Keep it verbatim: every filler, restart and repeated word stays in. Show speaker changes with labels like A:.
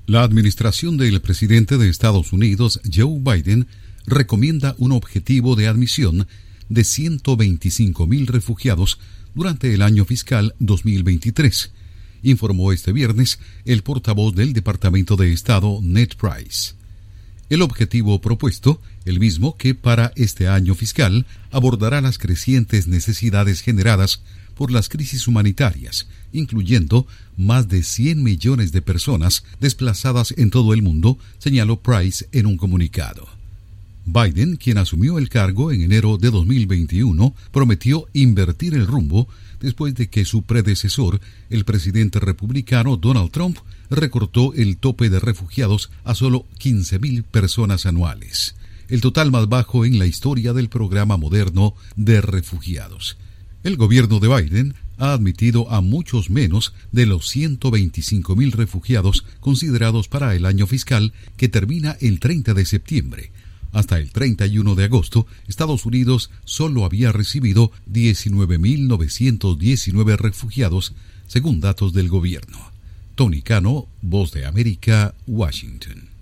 A: La administración del presidente de Estados Unidos, Joe Biden, recomienda un objetivo de admisión de ciento veinticinco mil refugiados durante el año fiscal dos mil veintitrés, informó este viernes el portavoz del Departamento de Estado, Ned Price. El objetivo propuesto, el mismo que para este año fiscal, abordará las crecientes necesidades generadas por las crisis humanitarias, incluyendo más de cien millones de personas desplazadas en todo el mundo, señaló Price en un comunicado. Biden, quien asumió el cargo en enero de dos mil veintiuno, prometió invertir el rumbo después de que su predecesor, el presidente republicano Donald Trump, recortó el tope de refugiados a solo quince mil personas anuales, el total más bajo en la historia del programa moderno de refugiados. El gobierno de Biden ha admitido a muchos menos de los ciento veinticinco mil refugiados considerados para el año fiscal que termina el treinta de septiembre. Hasta el treinta y uno de agosto, Estados Unidos solo había recibido diecinueve mil novecientos diecinueve refugiados, según datos del gobierno. Tony Cano, Voz de América, Washington.